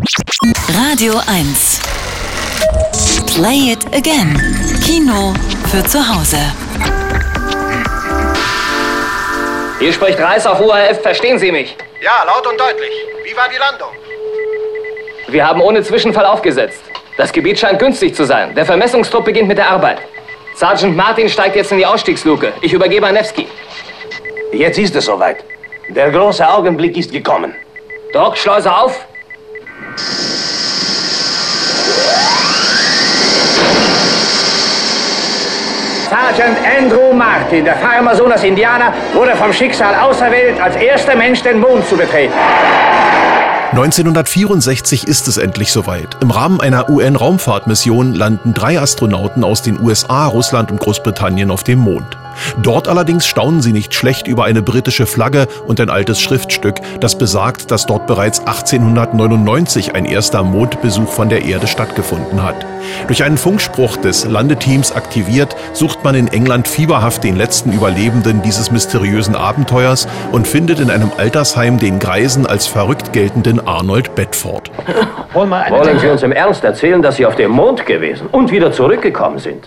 Radio 1. Play it again. Kino für zu Hause. Hier spricht Reis auf UHF, verstehen Sie mich? Ja, laut und deutlich. Wie war die Landung? Wir haben ohne Zwischenfall aufgesetzt. Das Gebiet scheint günstig zu sein. Der Vermessungstrupp beginnt mit der Arbeit. Sergeant Martin steigt jetzt in die Ausstiegsluke. Ich übergebe an Nevsky. Jetzt ist es soweit. Der große Augenblick ist gekommen. Druckschleuse auf. Sergeant Andrew Martin, der Farmersohn aus Indiana, wurde vom Schicksal auserwählt, als erster Mensch den Mond zu betreten. 1964 ist es endlich soweit. Im Rahmen einer UN-Raumfahrtmission landen 3 Astronauten aus den USA, Russland und Großbritannien auf dem Mond. Dort allerdings staunen sie nicht schlecht über eine britische Flagge und ein altes Schriftstück, das besagt, dass dort bereits 1899 ein erster Mondbesuch von der Erde stattgefunden hat. Durch einen Funkspruch des Landeteams aktiviert, sucht man in England fieberhaft den letzten Überlebenden dieses mysteriösen Abenteuers und findet in einem Altersheim den greisen als verrückt geltenden Arnold Bedford. Wollen Sie uns im Ernst erzählen, dass Sie auf dem Mond gewesen und wieder zurückgekommen sind?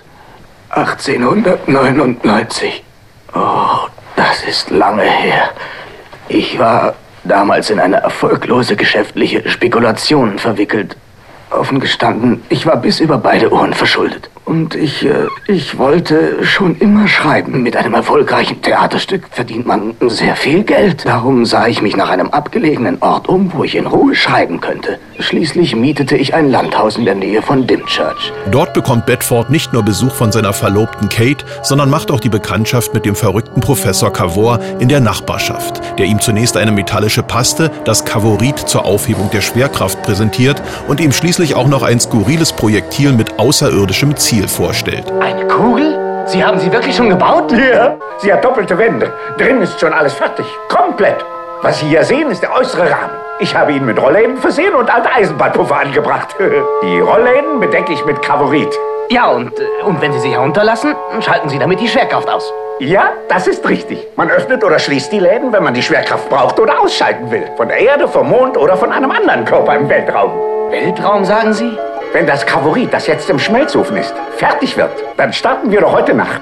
1899. Oh, das ist lange her. Ich war damals in eine erfolglose geschäftliche Spekulation verwickelt. Offen gestanden, ich war bis über beide Ohren verschuldet. Und ich wollte schon immer schreiben. Mit einem erfolgreichen Theaterstück verdient man sehr viel Geld. Darum sah ich mich nach einem abgelegenen Ort um, wo ich in Ruhe schreiben könnte. Schließlich mietete ich ein Landhaus in der Nähe von Dymchurch. Dort bekommt Bedford nicht nur Besuch von seiner Verlobten Kate, sondern macht auch die Bekanntschaft mit dem verrückten Professor Cavor in der Nachbarschaft, der ihm zunächst eine metallische Paste, das Cavorit zur Aufhebung der Schwerkraft präsentiert und ihm schließlich auch noch ein skurriles Projektil mit außerirdischem Ziel vorstellt. Eine Kugel? Sie haben sie wirklich schon gebaut? Ja, sie hat doppelte Wände. Drin ist schon alles fertig. Komplett. Was Sie hier sehen, ist der äußere Rahmen. Ich habe ihn mit Rollläden versehen und alte Eisenbahnpuffer angebracht. Die Rollläden bedecke ich mit Cavorit. Ja, und wenn Sie sie herunterlassen, schalten Sie damit die Schwerkraft aus. Ja, das ist richtig. Man öffnet oder schließt die Läden, wenn man die Schwerkraft braucht oder ausschalten will. Von der Erde, vom Mond oder von einem anderen Körper im Weltraum. Weltraum, sagen Sie? Wenn das Cavorit, das jetzt im Schmelzofen ist, fertig wird, dann starten wir doch heute Nacht.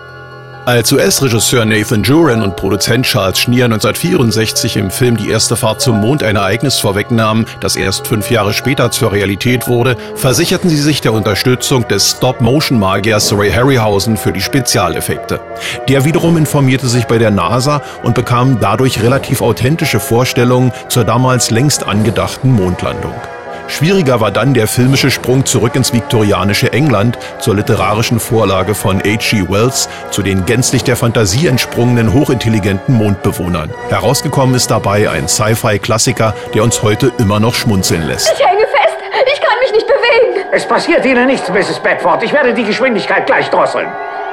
Als US-Regisseur Nathan Juran und Produzent Charles Schnier 1964 im Film Die erste Fahrt zum Mond ein Ereignis vorwegnahmen, das erst 5 Jahre später zur Realität wurde, versicherten sie sich der Unterstützung des Stop-Motion-Magiers Ray Harryhausen für die Spezialeffekte. Der wiederum informierte sich bei der NASA und bekam dadurch relativ authentische Vorstellungen zur damals längst angedachten Mondlandung. Schwieriger war dann der filmische Sprung zurück ins viktorianische England zur literarischen Vorlage von H.G. Wells zu den gänzlich der Fantasie entsprungenen hochintelligenten Mondbewohnern. Herausgekommen ist dabei ein Sci-Fi-Klassiker, der uns heute immer noch schmunzeln lässt. Ich hänge fest. Ich kann mich nicht bewegen. Es passiert Ihnen nichts, Mrs. Bedford. Ich werde die Geschwindigkeit gleich drosseln.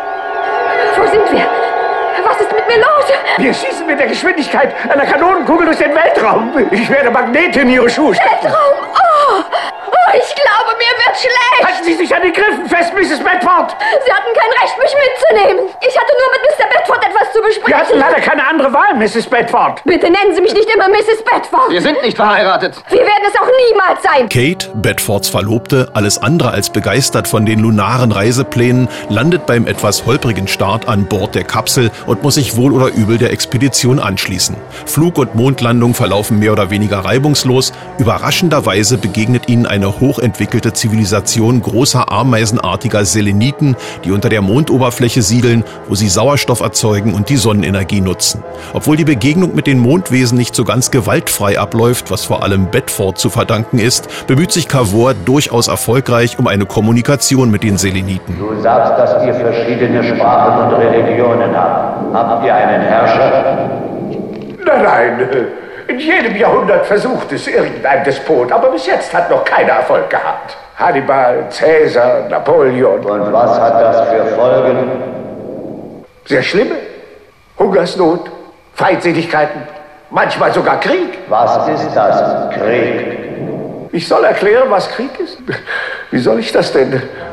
Wo sind wir? Was ist mit mir los? Wir schießen mit der Geschwindigkeit einer Kanonenkugel durch den Weltraum. Ich werde Magnete in Ihre Schuhe stecken. Weltraum? Oh, ich glaube, mir wird schlecht. Halten Sie sich an den Griffen fest, Mrs. Bedford. Sie hatten kein Recht, mich mitzunehmen. Ich hatte nur mit Mr. Bedford etwas zu besprechen. Wir hatten leider keine andere Wahl, Mrs. Bedford. Bitte nennen Sie mich nicht immer Mrs. Bedford. Wir sind nicht verheiratet. Wir werden es auch niemals sein. Kate, Bedfords Verlobte, alles andere als begeistert von den lunaren Reiseplänen, landet beim etwas holprigen Start an Bord der Kapsel und muss sich wohl oder übel der Expedition anschließen. Flug und Mondlandung verlaufen mehr oder weniger reibungslos. Überraschenderweise begegnet ihnen eine hochentwickelte Zivilisation großer ameisenartiger Seleniten, die unter der Mondoberfläche siedeln, wo sie Sauerstoff erzeugen und die Sonnenenergie nutzen. Obwohl die Begegnung mit den Mondwesen nicht so ganz gewaltfrei abläuft, was vor allem Bedford zu verdanken ist, bemüht sich Cavor durchaus erfolgreich um eine Kommunikation mit den Seleniten. Du sagst, dass ihr verschiedene Sprachen und Religionen habt. Habt ihr einen Herrscher? Nein. In jedem Jahrhundert versucht es irgendein Despot, aber bis jetzt hat noch keiner Erfolg gehabt. Hannibal, Cäsar, Napoleon. Und was hat das für Folgen? Sehr schlimme. Hungersnot, Feindseligkeiten, manchmal sogar Krieg. Was ist das? Krieg? Ich soll erklären, was Krieg ist? Wie soll ich das denn?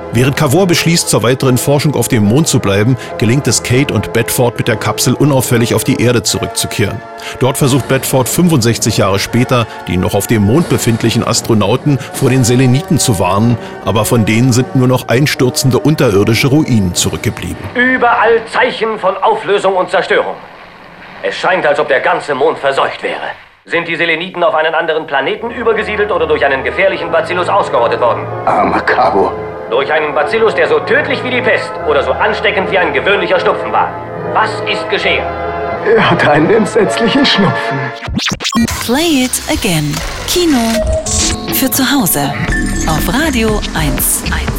Während Cavor beschließt, zur weiteren Forschung auf dem Mond zu bleiben, gelingt es Kate und Bedford mit der Kapsel unauffällig auf die Erde zurückzukehren. Dort versucht Bedford 65 Jahre später, die noch auf dem Mond befindlichen Astronauten vor den Seleniten zu warnen, aber von denen sind nur noch einstürzende unterirdische Ruinen zurückgeblieben. Überall Zeichen von Auflösung und Zerstörung. Es scheint, als ob der ganze Mond verseucht wäre. Sind die Seleniten auf einen anderen Planeten übergesiedelt oder durch einen gefährlichen Bacillus ausgerottet worden? Armer Cabo. Durch einen Bacillus, der so tödlich wie die Pest oder so ansteckend wie ein gewöhnlicher Schnupfen war. Was ist geschehen? Er hatte einen entsetzlichen Schnupfen. Play it again. Kino für zu Hause auf Radio 1.